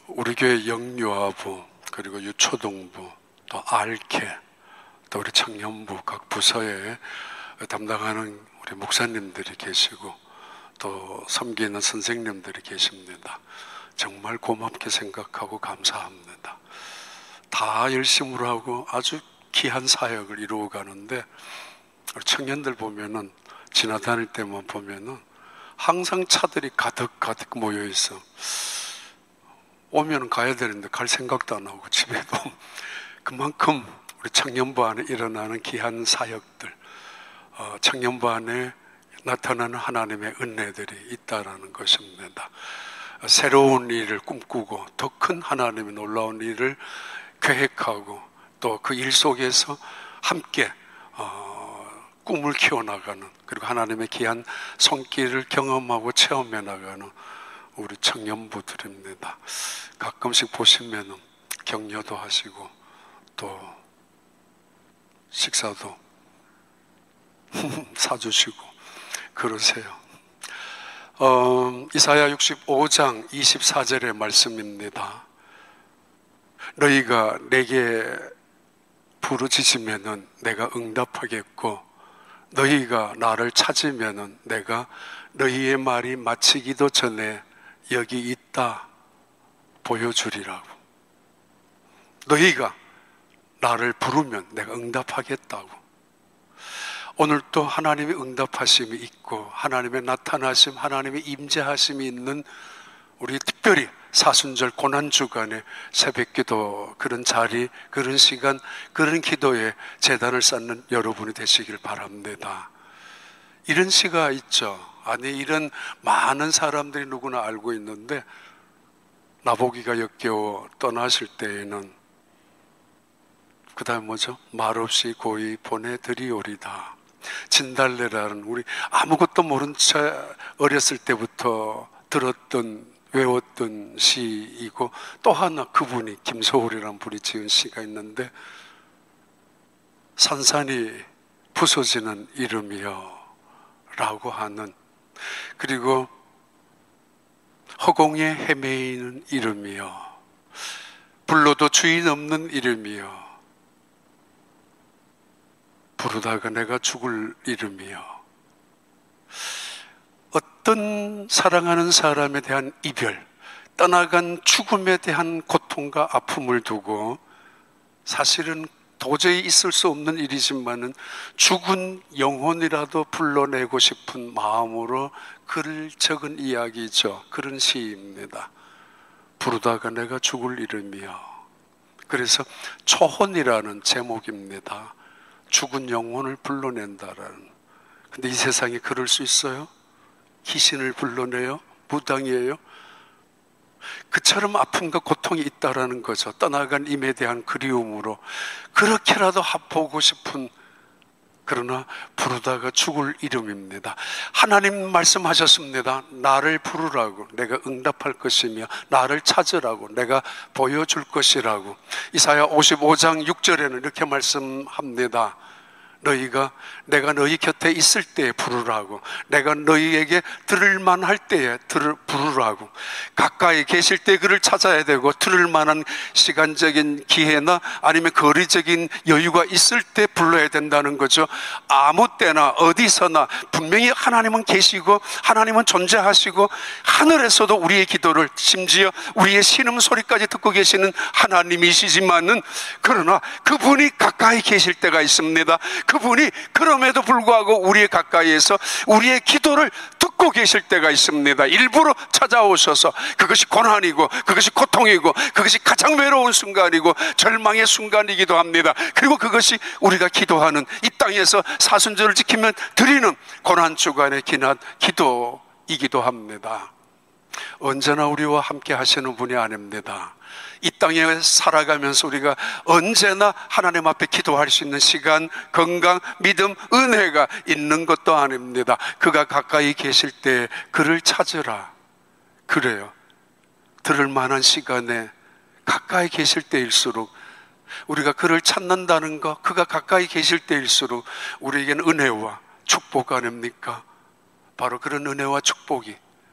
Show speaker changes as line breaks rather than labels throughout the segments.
우리 교회 영유아부, 그리고 유초동부, 또 알케, 또 우리 청년부 각 부서에 담당하는 우리 목사님들이 계시고 또 섬기는 선생님들이 계십니다. 정말 고맙게 생각하고 감사합니다. 다 열심으로 하고 아주 귀한 사역을 이루어 가는데, 우리 청년들 보면은 지나다닐 때만 보면은 항상 차들이 가득 모여 있어. 오면 가야 되는데 갈 생각도 안 하고 집에도. 그만큼 우리 청년부 안에 일어나는 귀한 사역들, 청년부 안에 나타나는 하나님의 은혜들이 있다라는 것입니다. 새로운 일을 꿈꾸고 더 큰 하나님의 놀라운 일을 계획하고 또 그 일 속에서 함께 꿈을 키워나가는, 그리고 하나님의 귀한 손길을 경험하고 체험해 나가는 우리 청년부들입니다. 가끔씩 보시면 격려도 하시고 또 식사도 사주시고 그러세요. 이사야 65장 24절의 말씀입니다. 너희가 내게 부르짖으면은 내가 응답하겠고, 너희가 나를 찾으면은 내가 너희의 말이 마치기도 전에 여기 있다 보여주리라고. 너희가 나를 부르면 내가 응답하겠다고. 오늘 또 하나님의 응답하심이 있고 하나님의 나타나심, 하나님의 임재하심이 있는 우리 특별히 사순절 고난주간에 새벽기도, 그런 자리, 그런 시간, 그런 기도에 제단을 쌓는 여러분이 되시길 바랍니다. 이런 시가 있죠. 아니, 이런 많은 사람들이 누구나 알고 있는데 나보기가 역겨워 떠나실 때에는 그 다음 뭐죠? 말없이 고이 보내드리오리다. 진달래라는 우리 아무것도 모른 채 어렸을 때부터 들었던, 외웠던 시이고, 또 하나 그분이 김소월이라는 분이 지은 시가 있는데, 산산이 부서지는 이름이여 라고 하는, 그리고 허공에 헤매이는 이름이여, 불러도 주인 없는 이름이여, 부르다가 내가 죽을 이름이여. 어떤 사랑하는 사람에 대한 이별, 떠나간 죽음에 대한 고통과 아픔을 두고 사실은 도저히 있을 수 없는 일이지만은 죽은 영혼이라도 불러내고 싶은 마음으로 글을 적은 이야기죠. 그런 시입니다. 부르다가 내가 죽을 이름이여. 그래서 초혼이라는 제목입니다. 죽은 영혼을 불러낸다라는. 근데 이 세상에 그럴 수 있어요? 귀신을 불러내요? 무당이에요? 그처럼 아픔과 고통이 있다라는 거죠. 떠나간 임에 대한 그리움으로 그렇게라도 보고 싶은, 그러나 부르다가 죽을 이름입니다. 하나님 말씀하셨습니다. 나를 부르라고 내가 응답할 것이며 나를 찾으라고 내가 보여줄 것이라고. 이사야 55장 6절에는 이렇게 말씀합니다. 너희가 내가 너희 곁에 있을 때에 부르라고, 내가 너희에게 들을 만할 때에 부르라고. 가까이 계실 때 그를 찾아야 되고, 들을 만한 시간적인 기회나 아니면 거리적인 여유가 있을 때 불러야 된다는 거죠. 아무 때나 어디서나 분명히 하나님은 계시고 하나님은 존재하시고 하늘에서도 우리의 기도를, 심지어 우리의 신음소리까지 듣고 계시는 하나님이시지만은, 그러나 그분이 가까이 계실 때가 있습니다. 그분이 그럼에도 불구하고 우리의 가까이에서 우리의 기도를 듣고 계실 때가 있습니다. 일부러 찾아오셔서, 그것이 고난이고 그것이 고통이고 그것이 가장 외로운 순간이고 절망의 순간이기도 합니다. 그리고 그것이 우리가 기도하는, 이 땅에서 사순절을 지키면 드리는 고난주간의 기도이기도 합니다. 언제나 우리와 함께 하시는 분이 아닙니다. 이 땅에 살아가면서 우리가 언제나 하나님 앞에 기도할 수 있는 시간, 건강, 믿음, 은혜가 있는 것도 아닙니다. 그가 가까이 계실 때 그를 찾으라. 그래요. 들을 만한 시간에 가까이 계실 때일수록 우리가 그를 찾는다는 것, 그가 가까이 계실 때일수록 우리에게는 은혜와 축복 아닙니까? 바로 그런 은혜와 축복이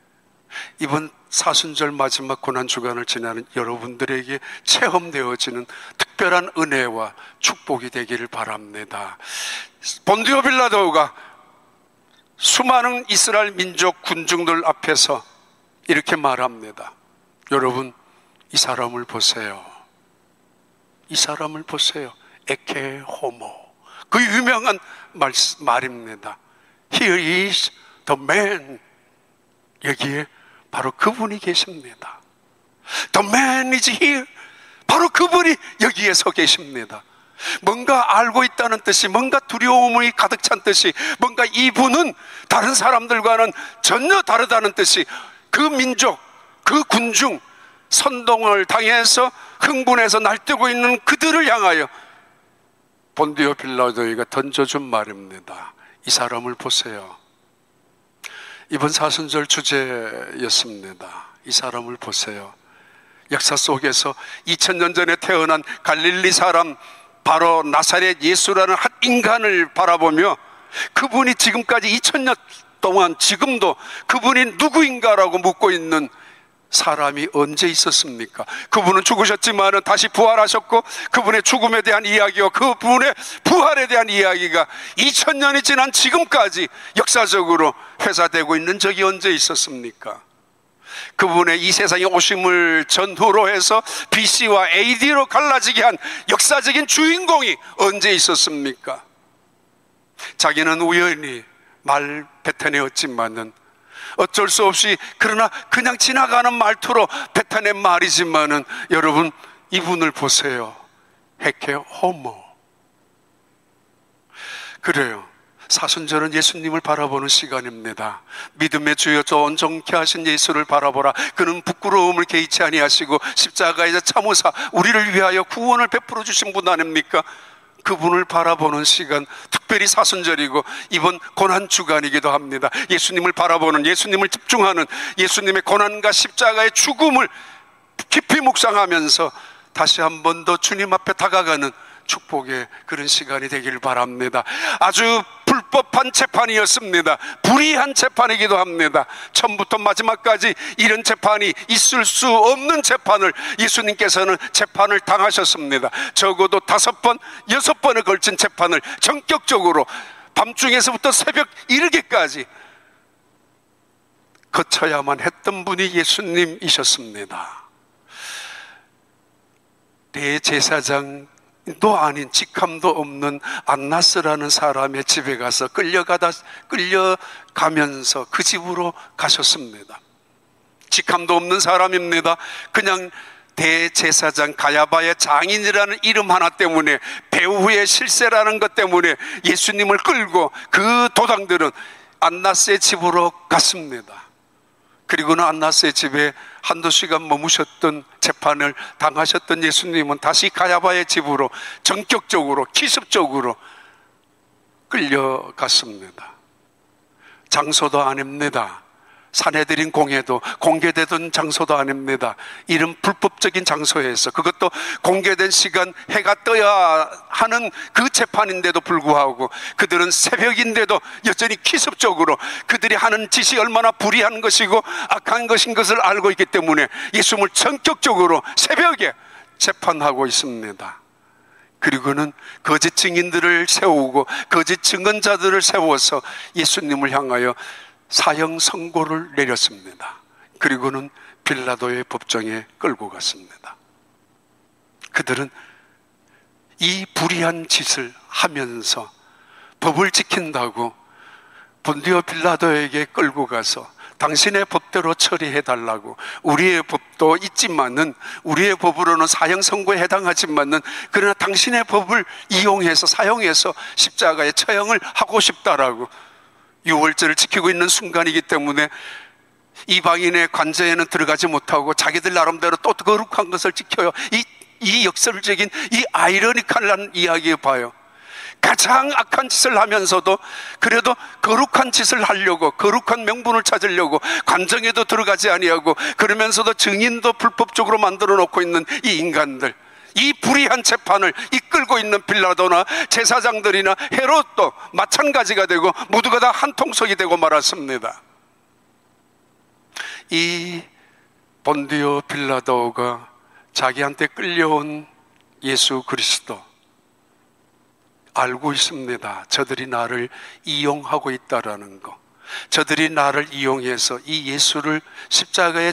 이번 사순절 마지막 고난주간을 지나는 여러분들에게 체험되어지는 특별한 은혜와 축복이 되기를 바랍니다. 본디오 빌라도가 수많은 이스라엘 민족 군중들 앞에서 이렇게 말합니다. 여러분, 이 사람을 보세요. 이 사람을 보세요. 에케 호모. 그 유명한 말입니다. Here is the man. 여기에 바로 그분이 계십니다. The man is here. 바로 그분이 여기에 서 계십니다. 뭔가 알고 있다는 뜻이, 뭔가 두려움이 가득 찬 뜻이, 뭔가 이분은 다른 사람들과는 전혀 다르다는 뜻이, 그 민족, 그 군중, 선동을 당해서 흥분해서 날뛰고 있는 그들을 향하여 본디오 빌라도가 던져준 말입니다. 이 사람을 보세요. 이번 사순절 주제였습니다. 이 사람을 보세요. 역사 속에서 2000년 전에 태어난 갈릴리 사람, 바로 나사렛 예수라는 한 인간을 바라보며 그분이 지금까지 2000년 동안 지금도 그분이 누구인가라고 묻고 있는 사람이 언제 있었습니까? 그분은 죽으셨지만 다시 부활하셨고, 그분의 죽음에 대한 이야기와 그분의 부활에 대한 이야기가 2000년이 지난 지금까지 역사적으로 회자되고 있는 적이 언제 있었습니까? 그분의 이 세상에 오심을 전후로 해서 BC와 AD로 갈라지게 한 역사적인 주인공이 언제 있었습니까? 자기는 우연히 말 뱉어내었지만은, 어쩔 수 없이, 그러나 그냥 지나가는 말투로 뱉어낸 말이지만은, 여러분, 이분을 보세요. 헤케 호모. 그래요. 사순절은 예수님을 바라보는 시간입니다. 믿음의 주여 저 온전케 하신 예수를 바라보라. 그는 부끄러움을 개의치 아니하시고 십자가에서 참으사 우리를 위하여 구원을 베풀어 주신 분 아닙니까? 그분을 바라보는 시간, 특별히 사순절이고 이번 고난주간이기도 합니다. 예수님을 바라보는, 예수님을 집중하는, 예수님의 고난과 십자가의 죽음을 깊이 묵상하면서 다시 한 번 더 주님 앞에 다가가는 축복의 그런 시간이 되기를 바랍니다. 아주 불법한 재판이었습니다. 불의한 재판이기도 합니다. 처음부터 마지막까지 이런 재판이 있을 수 없는 재판을 예수님께서는 재판을 당하셨습니다. 적어도 5번, 6번에 걸친 재판을 전격적으로 밤중에서부터 새벽 이르기까지 거쳐야만 했던 분이 예수님이셨습니다. 대제사장도 아닌, 직함도 없는 안나스라는 사람의 집에 가서 끌려가면서 그 집으로 가셨습니다. 직함도 없는 사람입니다. 그냥 대제사장 가야바의 장인이라는 이름 하나 때문에, 배후의 실세라는 것 때문에 예수님을 끌고 그 도당들은 안나스의 집으로 갔습니다. 그리고는 안나스의 집에 한두 시간 머무셨던, 재판을 당하셨던 예수님은 다시 가야바의 집으로 전격적으로, 기습적으로 끌려갔습니다. 장소도 아닙니다. 사내들인 공회도 공개되던 장소도 아닙니다. 이런 불법적인 장소에서, 그것도 공개된 시간, 해가 떠야 하는 그 재판인데도 불구하고 그들은 새벽인데도 여전히 기습적으로 그들이 하는 짓이 얼마나 불의한 것이고 악한 것인 것을 알고 있기 때문에 예수님을 전격적으로 새벽에 재판하고 있습니다. 그리고는 거짓 증인들을 세우고 거짓 증언자들을 세워서 예수님을 향하여 사형 선고를 내렸습니다. 그리고는 빌라도의 법정에 끌고 갔습니다. 그들은 이 불의한 짓을 하면서 법을 지킨다고 본디오 빌라도에게 끌고 가서 당신의 법대로 처리해달라고, 우리의 법도 있지만은, 우리의 법으로는 사형 선고에 해당하지만은, 그러나 당신의 법을 이용해서, 사용해서 십자가에 처형을 하고 싶다라고, 유월절을 지키고 있는 순간이기 때문에 이방인의 관제에는 들어가지 못하고 자기들 나름대로 또 거룩한 것을 지켜요. 이 역설적인, 이 아이러니컬한 이야기 봐요. 가장 악한 짓을 하면서도 그래도 거룩한 짓을 하려고, 거룩한 명분을 찾으려고 관정에도 들어가지 아니하고, 그러면서도 증인도 불법적으로 만들어 놓고 있는 이 인간들, 이 불의한 재판을 이끌고 있는 빌라도나 제사장들이나 헤롯도 마찬가지가 되고 모두가 다 한 통속이 되고 말았습니다. 이 본디오 빌라도가 자기한테 끌려온 예수 그리스도 알고 있습니다. 저들이 나를 이용하고 있다라는 거. 저들이 나를 이용해서 이 예수를 십자가에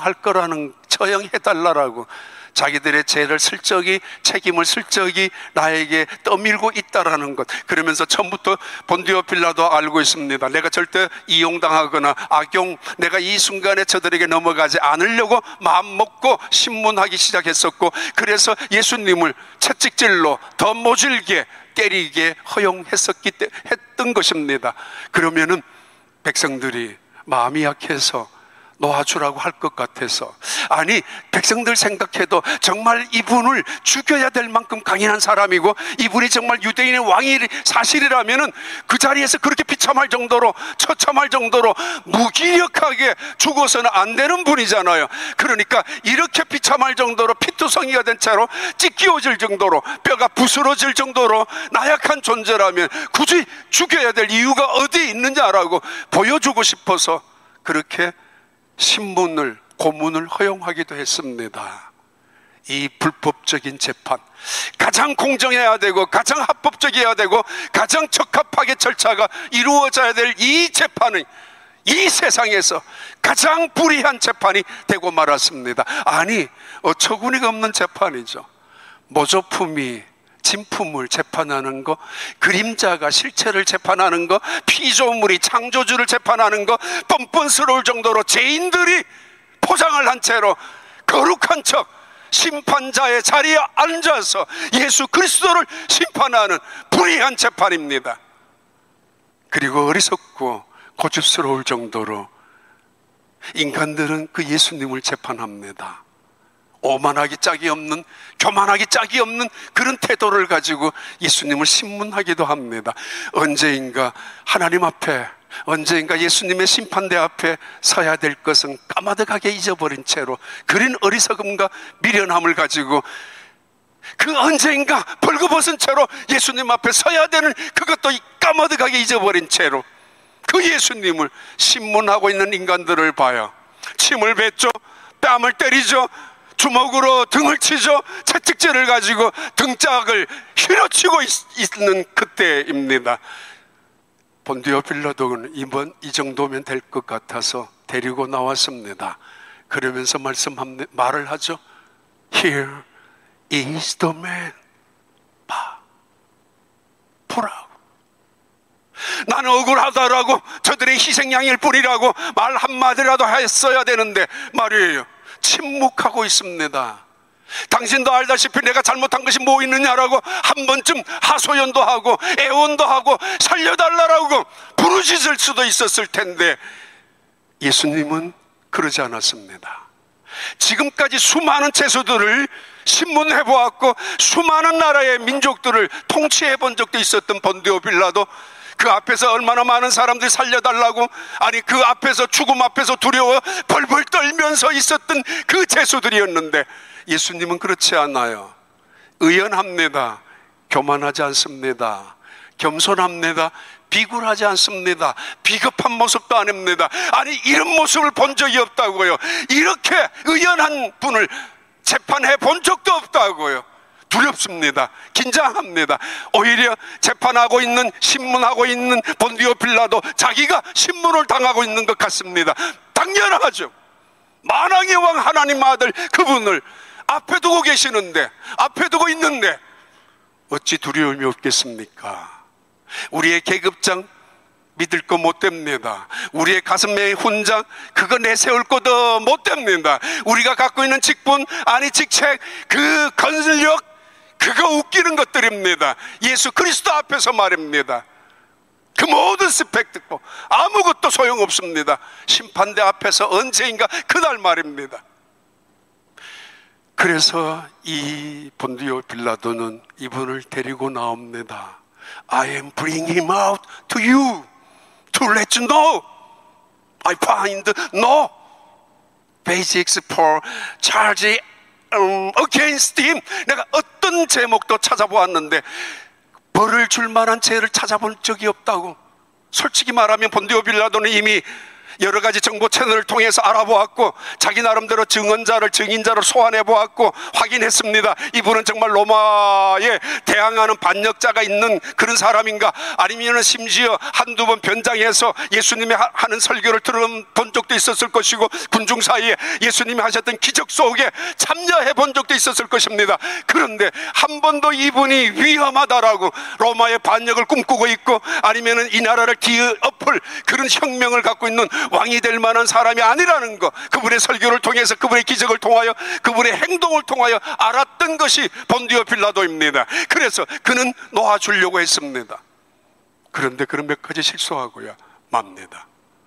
처형해달라고 자기들의 죄를 책임을 슬쩍이 나에게 떠밀고 있다라는 것. 그러면서 처음부터 본디오 빌라도 알고 있습니다. 내가 절대 이용당하거나 내가 이 순간에 저들에게 넘어가지 않으려고 마음먹고 신문하기 시작했었고, 그래서 예수님을 채찍질로 더 모질게 때리게 했던 것입니다. 그러면은 백성들이 마음이 약해서 놓아주라고 할 것 같아서, 아니 백성들 생각해도 정말 이분을 죽여야 될 만큼 강인한 사람이고 이분이 정말 유대인의 왕이 사실이라면은 그 자리에서 그렇게 비참할 정도로 처참할 정도로 무기력하게 죽어서는 안 되는 분이잖아요. 그러니까 이렇게 비참할 정도로 피투성이가 된 채로 찢기워질 정도로 뼈가 부스러질 정도로 나약한 존재라면 굳이 죽여야 될 이유가 어디 있느냐라고 보여주고 싶어서 그렇게 고문을 허용하기도 했습니다. 이 불법적인 재판, 가장 공정해야 되고 가장 합법적이어야 되고 가장 적합하게 절차가 이루어져야 될 이 재판은 이 세상에서 가장 불의한 재판이 되고 말았습니다. 아니, 어처구니가 없는 재판이죠. 모조품이 진품을 재판하는 거, 그림자가 실체를 재판하는 거, 피조물이 창조주를 재판하는 거, 뻔뻔스러울 정도로 죄인들이 포장을 한 채로 거룩한 척 심판자의 자리에 앉아서 예수 그리스도를 심판하는 불의한 재판입니다. 그리고 어리석고 고집스러울 정도로 인간들은 그 예수님을 재판합니다. 오만하기 짝이 없는, 교만하기 짝이 없는 그런 태도를 가지고 예수님을 신문하기도 합니다. 언제인가 하나님 앞에, 언제인가 예수님의 심판대 앞에 서야 될 것은 까마득하게 잊어버린 채로 그린 어리석음과 미련함을 가지고 그 언제인가 벌거벗은 채로 예수님 앞에 서야 되는 그것도 까마득하게 잊어버린 채로 그 예수님을 신문하고 있는 인간들을 봐요. 침을 뱉죠, 뺨을 때리죠, 주먹으로 등을 치죠, 채찍질을 가지고 등짝을 휘어치고 있는 그때입니다. 본디오 빌라도는 이 정도면 될 것 같아서 데리고 나왔습니다. 그러면서 말을 하죠. Here is the man. 보라고. 나는 억울하다라고 저들의 희생양일 뿐이라고 말 한마디라도 했어야 되는데 말이에요. 침묵하고 있습니다. 당신도 알다시피 내가 잘못한 것이 뭐 있느냐라고 한 번쯤 하소연도 하고 애원도 하고 살려달라고 부르짖을 수도 있었을 텐데 예수님은 그러지 않았습니다. 지금까지 수많은 죄수들을 신문해보았고 수많은 나라의 민족들을 통치해본 적도 있었던 본디오 빌라도 그 앞에서 얼마나 많은 사람들이 살려달라고, 아니 그 앞에서 죽음 앞에서 두려워 벌벌 떨면서 있었던 그 죄수들이었는데 예수님은 그렇지 않아요. 의연합니다. 교만하지 않습니다. 겸손합니다. 비굴하지 않습니다. 비겁한 모습도 안 합니다. 아니 이런 모습을 본 적이 없다고요. 이렇게 의연한 분을 재판해 본 적도 없다고요. 두렵습니다. 긴장합니다. 오히려 재판하고 있는, 신문하고 있는 본디오 빌라도 자기가 신문을 당하고 있는 것 같습니다. 당연하죠. 만왕의 왕 하나님 아들 그분을 앞에 두고 계시는데, 앞에 두고 있는데 어찌 두려움이 없겠습니까? 우리의 계급장 믿을 거 못 됩니다. 우리의 가슴에 훈장 그거 내세울 것도 못 됩니다. 우리가 갖고 있는 직분, 아니 직책, 그 권력 그거 웃기는 것들입니다. 예수 그리스도 앞에서 말입니다. 그 모든 스펙 듣고 아무것도 소용없습니다. 심판대 앞에서 언제인가 그날 말입니다. 그래서 이 본디오 빌라도는 이분을 데리고 나옵니다. I am bringing him out to you to let you know I find no basics for charge against him. 내가 어떤 제목도 찾아보았는데 벌을 줄 만한 죄를 찾아본 적이 없다고. 솔직히 말하면 본디오 빌라도는 이미 여러 가지 정보 채널을 통해서 알아보았고 자기 나름대로 증인자를 소환해 보았고 확인했습니다. 이분은 정말 로마에 대항하는 반역자가 있는 그런 사람인가, 아니면 심지어 한두 번 변장해서 예수님이 하는 설교를 들어본 적도 있었을 것이고 군중 사이에 예수님이 하셨던 기적 속에 참여해 본 적도 있었을 것입니다. 그런데 한 번도 이분이 위험하다라고 로마의 반역을 꿈꾸고 있고 아니면 이 나라를 뒤엎을 그런 혁명을 갖고 있는 왕이 될 만한 사람이 아니라는 것, 그분의 설교를 통해서, 그분의 기적을 통하여, 그분의 행동을 통하여 알았던 것이 본디오 빌라도입니다. 그래서 그는 놓아주려고 했습니다. 그런데 그런 몇 가지 실수하고야 맙니다.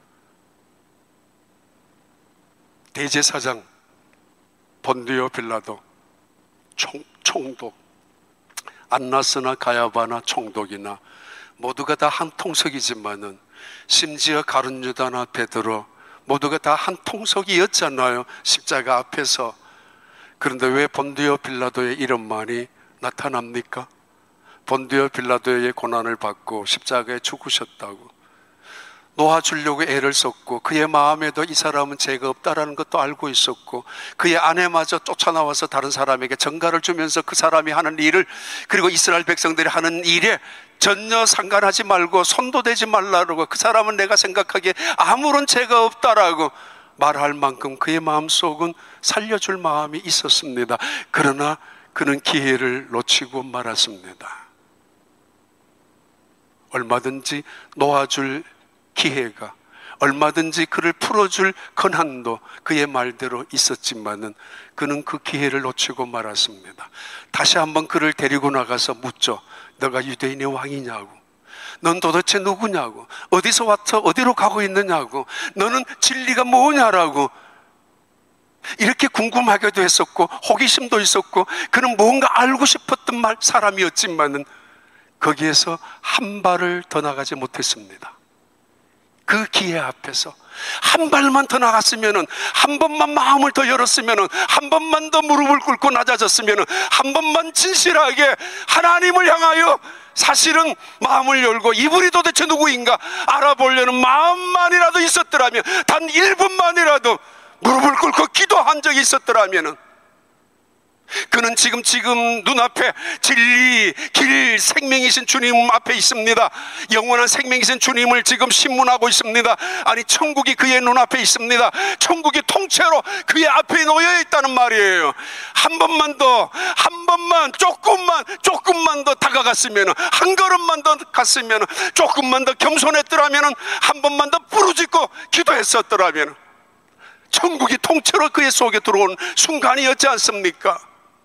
대제사장 본디오 빌라도 총독, 안나스나 가야바나 총독이나 모두가 다 한 통속이지만은, 심지어 가룟 유다나 베드로 모두가 다 한 통속이었잖아요, 십자가 앞에서. 그런데 왜 본디오 빌라도의 이름만이 나타납니까? 본디오 빌라도의 고난을 받고 십자가에 죽으셨다고 놓아주려고 애를 썼고, 그의 마음에도 이 사람은 죄가 없다라는 것도 알고 있었고, 그의 아내마저 쫓아나와서 다른 사람에게 전가를 주면서 그 사람이 하는 일을, 그리고 이스라엘 백성들이 하는 일에 전혀 상관하지 말고 손도 대지 말라고, 그 사람은 내가 생각하기에 아무런 죄가 없다라고 말할 만큼 그의 마음속은 살려줄 마음이 있었습니다. 그러나 그는 기회를 놓치고 말았습니다. 얼마든지 놓아줄 기회가, 얼마든지 그를 풀어줄 권한도 그의 말대로 있었지만은 그는 그 기회를 놓치고 말았습니다. 다시 한번 그를 데리고 나가서 묻죠. 너가 유대인의 왕이냐고, 넌 도대체 누구냐고, 어디서 왔어, 어디로 가고 있느냐고, 너는 진리가 뭐냐라고 이렇게 궁금하게도 했었고 호기심도 있었고, 그는 뭔가 알고 싶었던 사람이었지만은 거기에서 한 발을 더 나가지 못했습니다. 그 기회 앞에서 한 발만 더 나갔으면은, 한 번만 마음을 더 열었으면은, 한 번만 더 무릎을 꿇고 낮아졌으면은, 한 번만 진실하게 하나님을 향하여 사실은 마음을 열고 이분이 도대체 누구인가 알아보려는 마음만이라도 있었더라면, 단 1분만이라도 무릎을 꿇고 기도한 적이 있었더라면은, 그는 지금 눈앞에 진리, 길, 생명이신 주님 앞에 있습니다. 영원한 생명이신 주님을 지금 신문하고 있습니다. 아니, 천국이 그의 눈앞에 있습니다. 천국이 통째로 그의 앞에 놓여 있다는 말이에요. 한 번만 더, 한 번만, 조금만 더 다가갔으면, 한 걸음만 더 갔으면, 조금만 더 겸손했더라면, 한 번만 더 부르짖고 기도했었더라면 천국이 통째로 그의 속에 들어온 순간이었지 않습니까?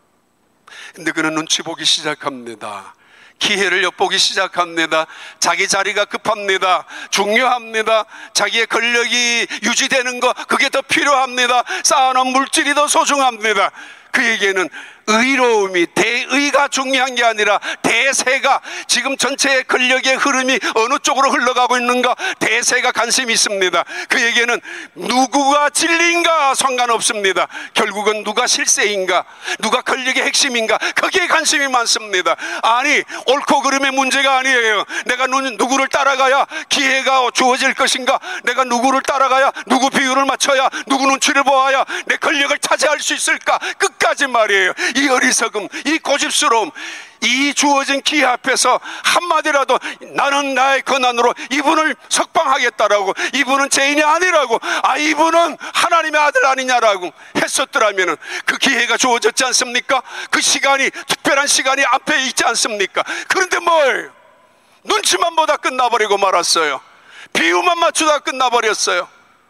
근데 그는 눈치 보기 시작합니다. 기회를 엿보기 시작합니다. 자기 자리가 급합니다. 중요합니다. 자기의 권력이 유지되는 것, 그게 더 필요합니다. 쌓아놓은 물질이 더 소중합니다. 그에게는 의로움이, 대의가 중요한 게 아니라 대세가, 지금 전체의 권력의 흐름이 어느 쪽으로 흘러가고 있는가, 대세가 관심이 있습니다. 그에게는 누구가 진리인가 상관없습니다. 결국은 누가 실세인가, 누가 권력의 핵심인가, 거기에 관심이 많습니다. 아니, 옳고 그름의 문제가 아니에요. 내가 누구를 따라가야 기회가 주어질 것인가, 내가 누구를 따라가야, 누구 비율을 맞춰야, 누구 눈치를 보아야 내 권력을 차지할 수 있을까, 끝까지 말이에요. 이 어리석음, 이 고집스러움, 이 주어진 기회 앞에서 한마디라도 나는 나의 권한으로 이분을 석방하겠다라고, 이분은 죄인이 아니라고, 이분은 하나님의 아들 아니냐라고 했었더라면 그 기회가 주어졌지 않습니까? 그 시간이, 특별한 시간이 앞에 있지 않습니까? 그런데 뭘, 눈치만 보다 끝나버리고 말았어요. 비유만 맞추다 끝나버렸어요.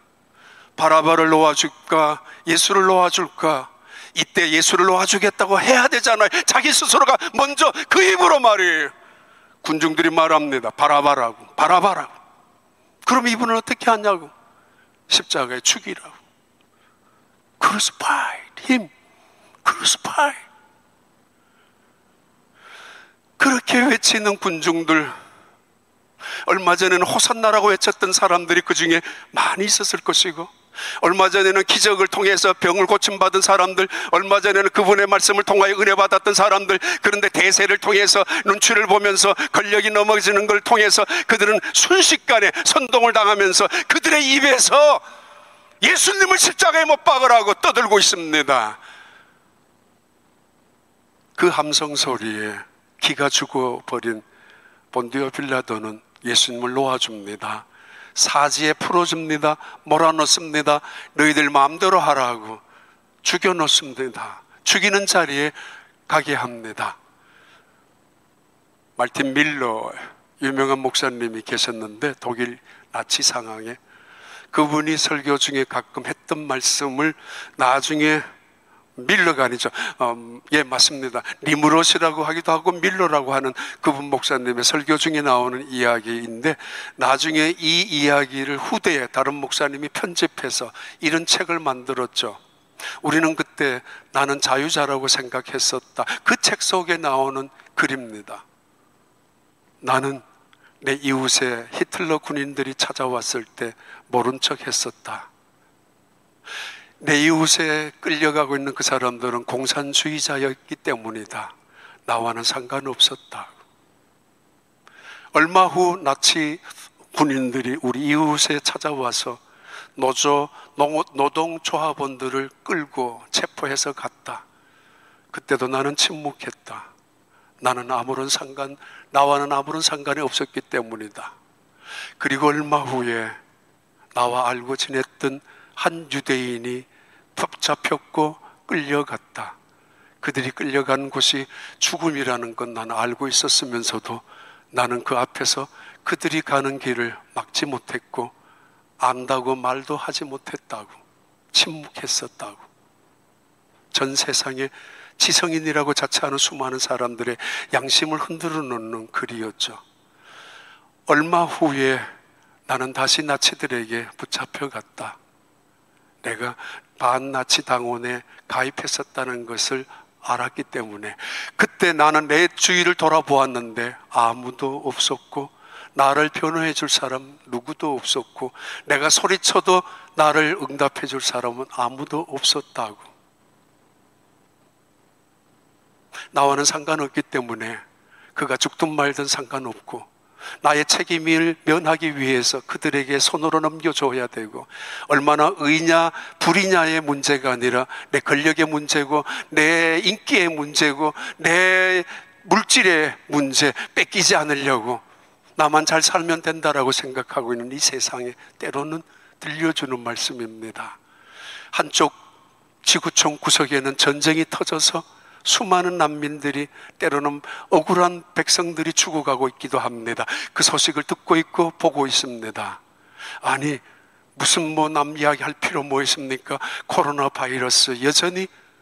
바라바를 놓아줄까, 예수를 놓아줄까? 이때 예수를 놓아주겠다고 해야 되잖아요. 자기 스스로가 먼저 그 입으로 말이에요. 군중들이 말합니다. 바라바라고, 바라바라고. 그럼 이분은 어떻게 하냐고. 십자가에 죽이라고. Crucify him, crucify. 그렇게 외치는 군중들, 얼마 전에는 호산나라고 외쳤던 사람들이 그 중에 많이 있었을 것이고, 얼마 전에는 기적을 통해서 병을 고침받은 사람들, 얼마 전에는 그분의 말씀을 통하여 은혜 받았던 사람들, 그런데 대세를 통해서 눈치를 보면서 권력이 넘어지는 걸 통해서 그들은 순식간에 선동을 당하면서 그들의 입에서 예수님을 십자가에 못 박으라고 떠들고 있습니다. 그 함성 소리에 기가 죽어버린 본디오 빌라도는 예수님을 놓아줍니다. 사지에 풀어줍니다. 몰아넣습니다. 너희들 마음대로 하라고 죽여놓습니다. 죽이는 자리에 가게 합니다. 말틴 밀러 유명한 목사님이 계셨는데, 독일 나치 상황에 그분이 설교 중에 가끔 했던 말씀을 나중에 밀러가 아니죠. 예, 맞습니다. 리무롯이라고 하기도 하고 밀러라고 하는 그분 목사님의 설교 중에 나오는 이야기인데, 나중에 이 이야기를 후대에 다른 목사님이 편집해서 이런 책을 만들었죠. 우리는 그때 나는 자유자라고 생각했었다. 그 책 속에 나오는 글입니다. 나는 내 이웃에 히틀러 군인들이 찾아왔을 때 모른 척 했었다. 내 이웃에 끌려가고 있는 그 사람들은 공산주의자였기 때문이다. 나와는 상관없었다. 얼마 후 나치 군인들이 우리 이웃에 찾아와서 노동조합원들을 끌고 체포해서 갔다. 그때도 나는 침묵했다. 나와는 아무런 상관이 없었기 때문이다. 그리고 얼마 후에 나와 알고 지냈던 한 유대인이 잡혔고 끌려갔다. 그들이 끌려간 곳이 죽음이라는 건 나는 알고 있었으면서도 나는 그 앞에서 그들이 가는 길을 막지 못했고, 안다고 말도 하지 못했다고, 침묵했었다고. 전 세상에 지성인이라고 자처하는 수많은 사람들의 양심을 흔들어 놓는 글이었죠. 얼마 후에 나는 다시 나치들에게 붙잡혀갔다. 내가 반나치 당원에 가입했었다는 것을 알았기 때문에 그때 나는 내 주위를 돌아보았는데 아무도 없었고, 나를 변호해 줄 사람 누구도 없었고, 내가 소리쳐도 나를 응답해 줄 사람은 아무도 없었다고. 나와는 상관없기 때문에 그가 죽든 말든 상관없고, 나의 책임을 면하기 위해서 그들에게 손으로 넘겨줘야 되고, 얼마나 의냐 불의냐의 문제가 아니라 내 권력의 문제고, 내 인기의 문제고, 내 물질의 문제 뺏기지 않으려고 나만 잘 살면 된다라고 생각하고 있는 이 세상에 때로는 들려주는 말씀입니다. 한쪽 지구촌 구석에는 전쟁이 터져서 수많은 난민들이, 때로는 억울한 백성들이 죽어가고 있기도 합니다. 그 소식을 듣고 있고 보고 있습니다. 아니, 무슨 남 이야기 할 필요 뭐 있습니까? 코로나 바이러스 여전히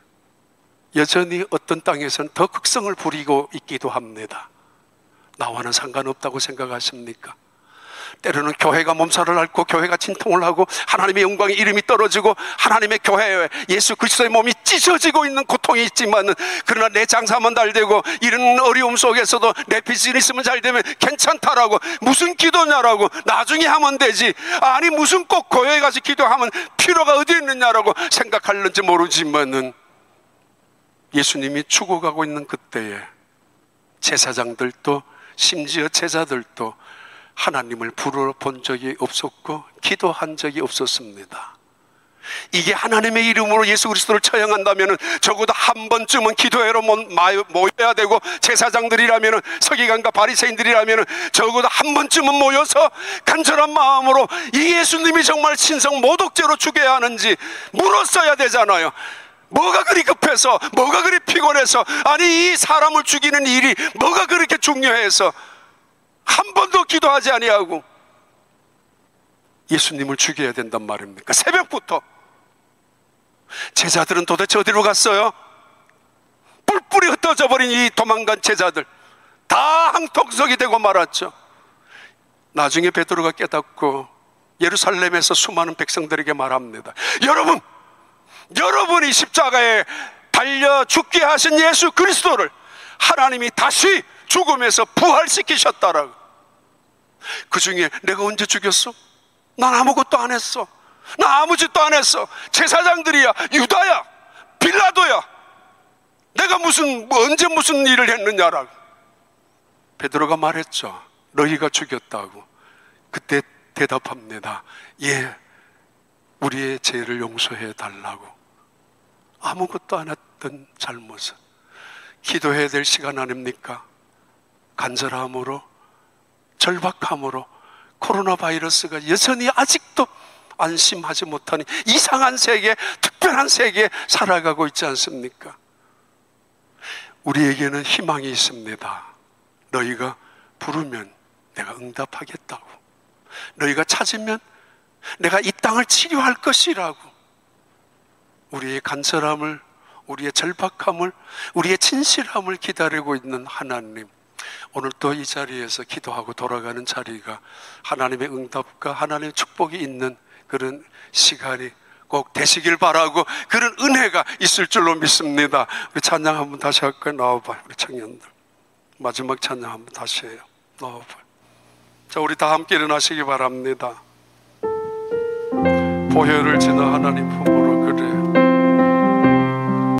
어떤 땅에서는 더 극성을 부리고 있기도 합니다. 나와는 상관없다고 생각하십니까? 때로는 교회가 몸살을 앓고 교회가 진통을 하고 하나님의 영광의 이름이 떨어지고 하나님의 교회에 예수 그리스도의 몸이 찢어지고 있는 고통이 있지만, 그러나 내 장사만 잘 되고 이런 어려움 속에서도 내 비즈니스만 잘 되면 괜찮다라고, 무슨 기도냐라고, 나중에 하면 되지, 아니 무슨 꼭 교회에 가서 기도하면 필요가 어디 있느냐라고 생각할는지 모르지만은, 예수님이 죽어가고 있는 그때에 제사장들도 심지어 제자들도 하나님을 부러본 적이 없었고 기도한 적이 없었습니다. 이게 하나님의 이름으로 예수 그리스도를 처형한다면 적어도 한 번쯤은 기도회로 모여야 되고, 제사장들이라면, 서기관과 바리새인들이라면 적어도 한 번쯤은 모여서 간절한 마음으로 이 예수님이 정말 신성 모독죄로 죽여야 하는지 물었어야 되잖아요. 뭐가 그리 급해서, 뭐가 그리 피곤해서, 아니 이 사람을 죽이는 일이 뭐가 그렇게 중요해서 한 번도 기도하지 아니하고 예수님을 죽여야 된단 말입니까? 새벽부터. 제자들은 도대체 어디로 갔어요? 뿔뿔이 흩어져 버린 이 도망간 제자들 다 항통석이 되고 말았죠. 나중에 베드로가 깨닫고 예루살렘에서 수많은 백성들에게 말합니다. 여러분이 십자가에 달려 죽게 하신 예수 그리스도를 하나님이 다시 죽음에서 부활시키셨다라고. 그 중에 내가 언제 죽였어? 난 아무것도 안 했어. 나 아무 짓도 안 했어. 제사장들이야, 유다야, 빌라도야. 내가 언제 무슨 일을 했느냐라고. 베드로가 말했죠. 너희가 죽였다고. 그때 대답합니다. 예, 우리의 죄를 용서해 달라고. 아무것도 안 했던 잘못은. 기도해야 될 시간 아닙니까? 간절함으로, 절박함으로 코로나 바이러스가 여전히 아직도 안심하지 못하니 이상한 세계, 특별한 세계에 살아가고 있지 않습니까? 우리에게는 희망이 있습니다. 너희가 부르면 내가 응답하겠다고. 너희가 찾으면 내가 이 땅을 치료할 것이라고. 우리의 간절함을, 우리의 절박함을, 우리의 진실함을 기다리고 있는 하나님, 오늘 또 이 자리에서 기도하고 돌아가는 자리가 하나님의 응답과 하나님의 축복이 있는 그런 시간이 꼭 되시길 바라고, 그런 은혜가 있을 줄로 믿습니다. 우리 찬양 한번 다시 할까요? 나와봐요. 우리 청년들 마지막 찬양 한번 다시 해요. 나와봐요. 자, 우리 다 함께 일어나시기 바랍니다. 보혈을 지나 하나님 품